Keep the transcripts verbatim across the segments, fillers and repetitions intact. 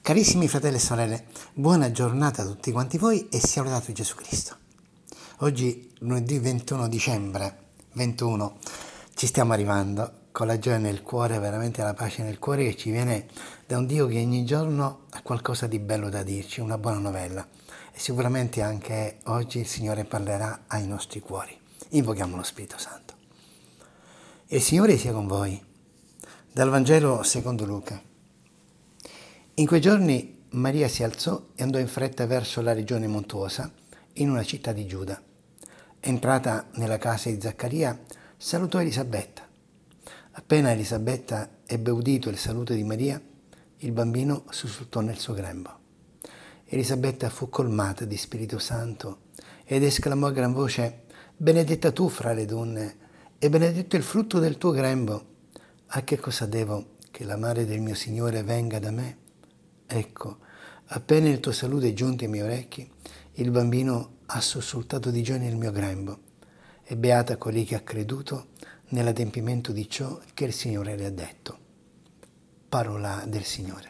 Carissimi fratelli e sorelle, buona giornata a tutti quanti voi e sia lodato Gesù Cristo. Oggi, lunedì ventuno dicembre ventuno, ci stiamo arrivando con la gioia nel cuore, veramente la pace nel cuore che ci viene da un Dio che ogni giorno ha qualcosa di bello da dirci, una buona novella. E sicuramente anche oggi il Signore parlerà ai nostri cuori. Invochiamo lo Spirito Santo. Il Signore sia con voi. Dal Vangelo secondo Luca. In quei giorni Maria si alzò e andò in fretta verso la regione montuosa, in una città di Giuda. Entrata nella casa di Zaccaria, salutò Elisabetta. Appena Elisabetta ebbe udito il saluto di Maria, il bambino sussultò nel suo grembo. Elisabetta fu colmata di Spirito Santo ed esclamò a gran voce: «Benedetta tu fra le donne, e benedetto il frutto del tuo grembo. A che cosa devo che la madre del mio Signore venga da me? Ecco, appena il tuo saluto è giunto ai miei orecchi, il bambino ha sussultato di gioia nel mio grembo, e beata colei che ha creduto nell'adempimento di ciò che il Signore le ha detto». Parola del Signore.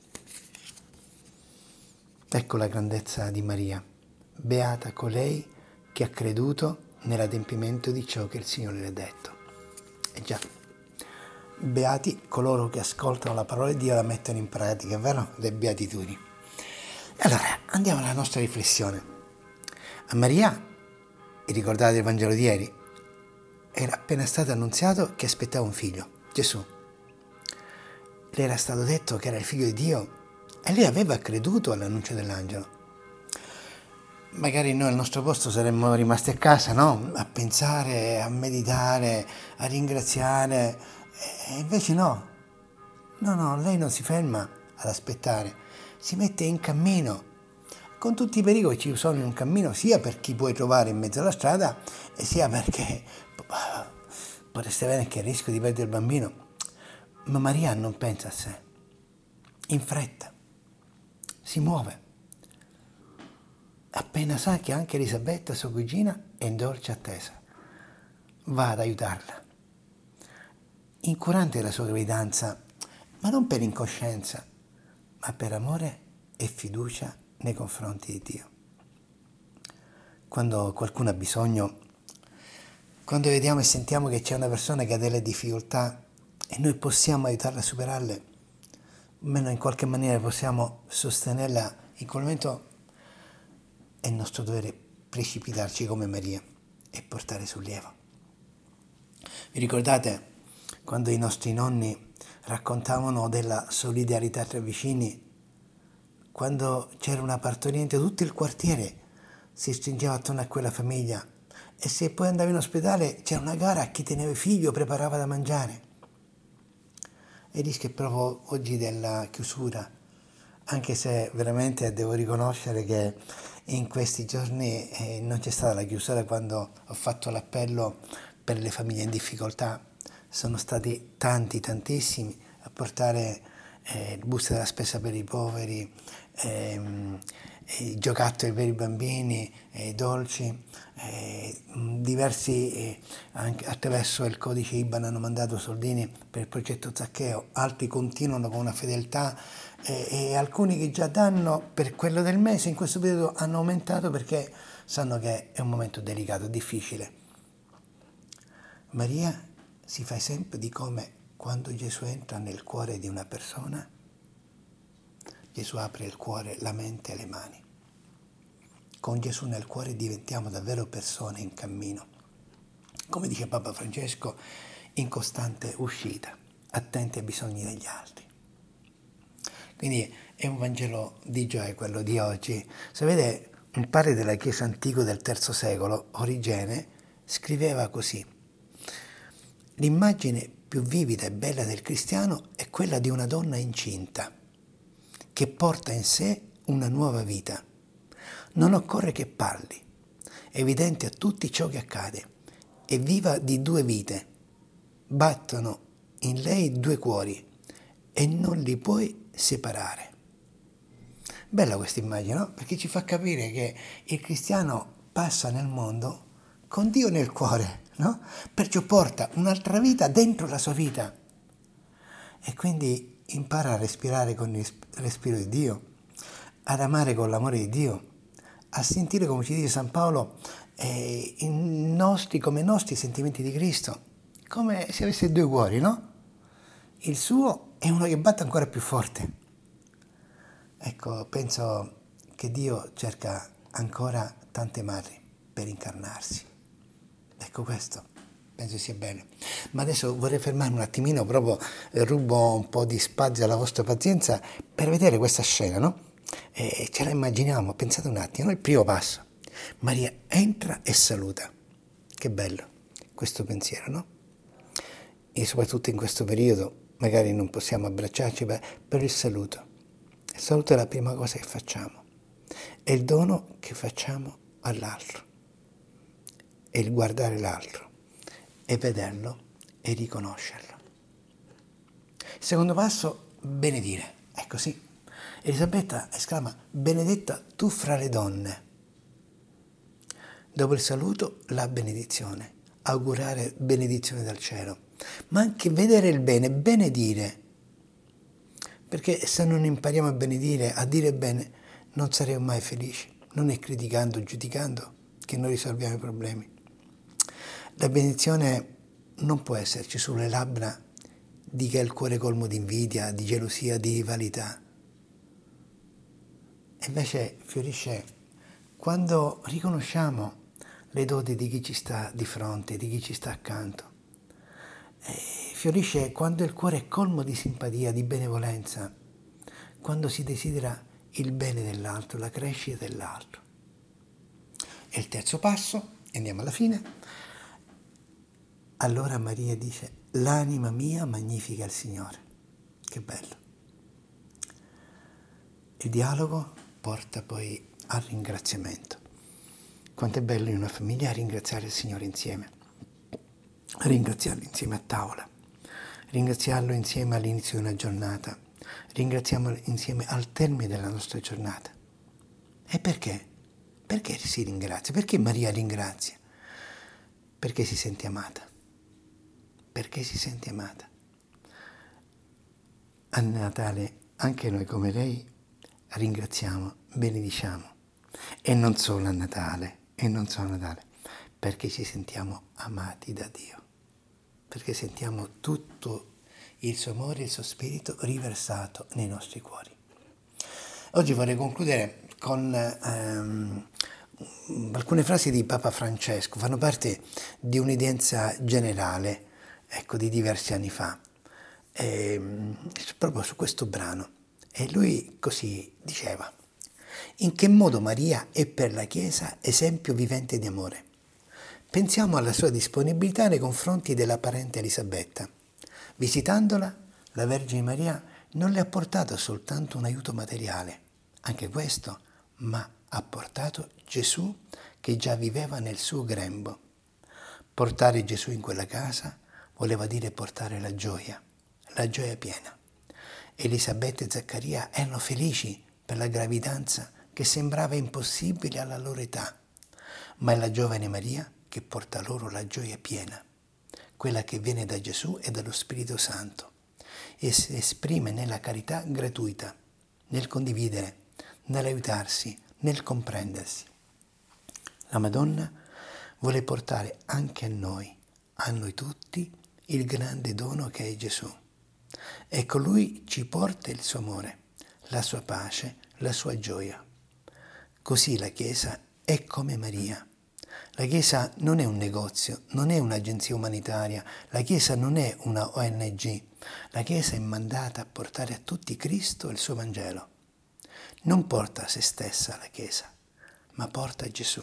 Ecco la grandezza di Maria. Beata colei che ha creduto nell'adempimento di ciò che il Signore le ha detto. E già, beati coloro che ascoltano la parola di Dio e la mettono in pratica, è vero? Le beatitudini. Allora, andiamo alla nostra riflessione. A Maria, ricordate il Vangelo di ieri, era appena stato annunziato che aspettava un figlio, Gesù. Le era stato detto che era il figlio di Dio e lei aveva creduto all'annuncio dell'angelo. Magari noi al nostro posto saremmo rimasti a casa, no? A pensare, a meditare, a ringraziare, e invece no. No, no, lei non si ferma ad aspettare, si mette in cammino, con tutti i pericoli che ci sono in un cammino, sia per chi puoi trovare in mezzo alla strada, e sia perché potreste avere anche il rischio di perdere il bambino. Ma Maria non pensa a sé, in fretta, si muove. Appena sa che anche Elisabetta, sua cugina, è in dolce attesa, va ad aiutarla. Incurante la sua gravidanza, ma non per incoscienza, ma per amore e fiducia nei confronti di Dio. Quando qualcuno ha bisogno, quando vediamo e sentiamo che c'è una persona che ha delle difficoltà e noi possiamo aiutarla a superarle, almeno in qualche maniera possiamo sostenerla, in quel momento è il nostro dovere precipitarci come Maria e portare sollievo. Vi ricordate quando i nostri nonni raccontavano della solidarietà tra vicini? Quando c'era una partoriente, tutto il quartiere si stringeva attorno a quella famiglia, e se poi andavi in ospedale c'era una gara a chi teneva figlio, preparava da mangiare. E rischia proprio oggi della chiusura, anche se veramente devo riconoscere che in questi giorni eh, non c'è stata la chiusura. Quando ho fatto l'appello per le famiglie in difficoltà, sono stati tanti, tantissimi a portare eh, il buste della spesa per i poveri, ehm, i giocattoli per i bambini, eh, dolci, eh, diversi eh, anche attraverso il codice I B A N hanno mandato soldini per il progetto Zaccheo, altri continuano con una fedeltà eh, e alcuni che già danno per quello del mese in questo periodo hanno aumentato perché sanno che è un momento delicato, difficile. Maria si fa esempio di come quando Gesù entra nel cuore di una persona, Gesù apre il cuore, la mente e le mani. Con Gesù nel cuore diventiamo davvero persone in cammino. Come dice Papa Francesco, in costante uscita, attenti ai bisogni degli altri. Quindi è un Vangelo di gioia quello di oggi. Sapete, un padre della Chiesa antica del terzo secolo, Origene, scriveva così: l'immagine più vivida e bella del cristiano è quella di una donna incinta, che porta in sé una nuova vita. Non occorre che parli, è evidente a tutti ciò che accade, è viva di due vite, battono in lei due cuori e non li puoi separare. Bella questa immagine, no? Perché ci fa capire che il cristiano passa nel mondo con Dio nel cuore, no? Perciò porta un'altra vita dentro la sua vita. E quindi impara a respirare con il respiro di Dio, ad amare con l'amore di Dio, a sentire, come ci dice San Paolo, eh, i nostri, come i nostri sentimenti di Cristo, come se avesse due cuori, no? Il suo è uno che batte ancora più forte. Ecco, penso che Dio cerca ancora tante madri per incarnarsi. Ecco, questo penso sia bene. Ma adesso vorrei fermarmi un attimino, proprio eh, rubo un po' di spazio alla vostra pazienza per vedere questa scena, no? E ce la immaginiamo, pensate un attimo, no? Il primo passo. Maria entra e saluta. Che bello questo pensiero, no? E soprattutto in questo periodo magari non possiamo abbracciarci, per il saluto. Il saluto è la prima cosa che facciamo. È il dono che facciamo all'altro. È il guardare l'altro e vederlo e riconoscerlo. Il secondo passo, benedire. È così. Elisabetta esclama: benedetta tu fra le donne. Dopo il saluto, la benedizione. Augurare benedizione dal cielo. Ma anche vedere il bene, benedire. Perché se non impariamo a benedire, a dire bene, non saremo mai felici. Non è criticando, giudicando che noi risolviamo i problemi. La benedizione non può esserci sulle labbra di chi ha il cuore colmo di invidia, di gelosia, di rivalità. E invece fiorisce quando riconosciamo le doti di chi ci sta di fronte, di chi ci sta accanto. E fiorisce quando il cuore è colmo di simpatia, di benevolenza, quando si desidera il bene dell'altro, la crescita dell'altro. E il terzo passo, andiamo alla fine. Allora Maria dice: l'anima mia magnifica il Signore. Che bello. Il dialogo porta poi al ringraziamento. Quanto è bello in una famiglia ringraziare il Signore insieme, ringraziarlo insieme a tavola, ringraziarlo insieme all'inizio di una giornata, ringraziamolo insieme al termine della nostra giornata. E perché? Perché si ringrazia? Perché Maria ringrazia? Perché si sente amata. Perché si sente amata. A Natale anche noi come lei ringraziamo, benediciamo. E non solo a Natale, e non solo a Natale, perché ci sentiamo amati da Dio. Perché sentiamo tutto il suo amore, il suo spirito riversato nei nostri cuori. Oggi vorrei concludere con ehm, alcune frasi di Papa Francesco, fanno parte di un'udienza generale, ecco, di diversi anni fa, ehm, proprio su questo brano. E lui così diceva: in che modo Maria è per la Chiesa esempio vivente di amore? Pensiamo alla sua disponibilità nei confronti della parente Elisabetta. Visitandola, la Vergine Maria non le ha portato soltanto un aiuto materiale, anche questo, ma ha portato Gesù che già viveva nel suo grembo. Portare Gesù in quella casa voleva dire portare la gioia, la gioia piena. Elisabetta e Zaccaria erano felici per la gravidanza che sembrava impossibile alla loro età, ma è la giovane Maria che porta loro la gioia piena, quella che viene da Gesù e dallo Spirito Santo, e si esprime nella carità gratuita, nel condividere, nell'aiutarsi, nel comprendersi. La Madonna vuole portare anche a noi, a noi tutti, il grande dono che è Gesù. E colui ci porta il suo amore, la sua pace, la sua gioia. Così la Chiesa è come Maria. La Chiesa non è un negozio, non è un'agenzia umanitaria, la Chiesa non è una O N G. La Chiesa è mandata a portare a tutti Cristo e il suo Vangelo. Non porta a se stessa la Chiesa, ma porta Gesù.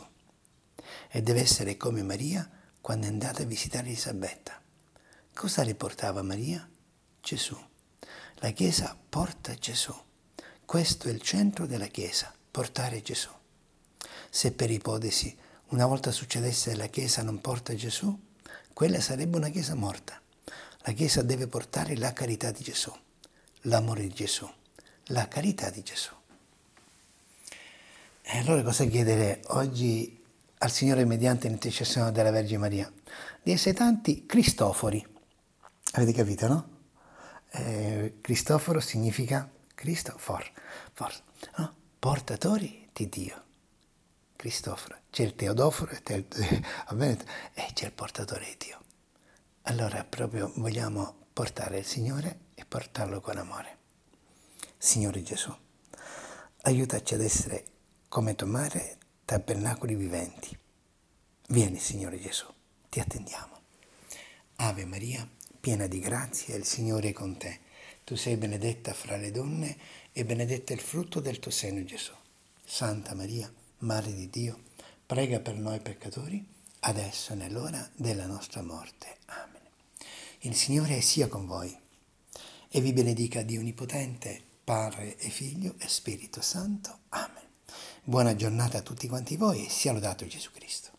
E deve essere come Maria quando è andata a visitare Elisabetta. Cosa le portava Maria? Gesù. La Chiesa porta Gesù. Questo è il centro della Chiesa, portare Gesù. Se per ipotesi una volta succedesse che la Chiesa non porta Gesù, quella sarebbe una Chiesa morta. La Chiesa deve portare la carità di Gesù, l'amore di Gesù, la carità di Gesù. E allora cosa chiedere oggi al Signore mediante l'intercessione della Vergine Maria? Di essere tanti Cristofori. Avete capito, no? Eh, Cristoforo significa Cristofor, for, no? Portatori di Dio. Cristoforo, c'è il Teodoforo e c'è il portatore di Dio. Allora proprio vogliamo portare il Signore e portarlo con amore. Signore Gesù, aiutaci ad essere come tuo mare, tabernacoli viventi. Vieni, Signore Gesù, ti attendiamo. Ave Maria, piena di grazia, il Signore è con te. Tu sei benedetta fra le donne e benedetto è il frutto del tuo seno, Gesù. Santa Maria, Madre di Dio, prega per noi peccatori, adesso e nell'ora della nostra morte. Amen. Il Signore sia con voi e vi benedica Dio Onnipotente, Padre e Figlio e Spirito Santo. Amen. Buona giornata a tutti quanti voi e sia lodato Gesù Cristo.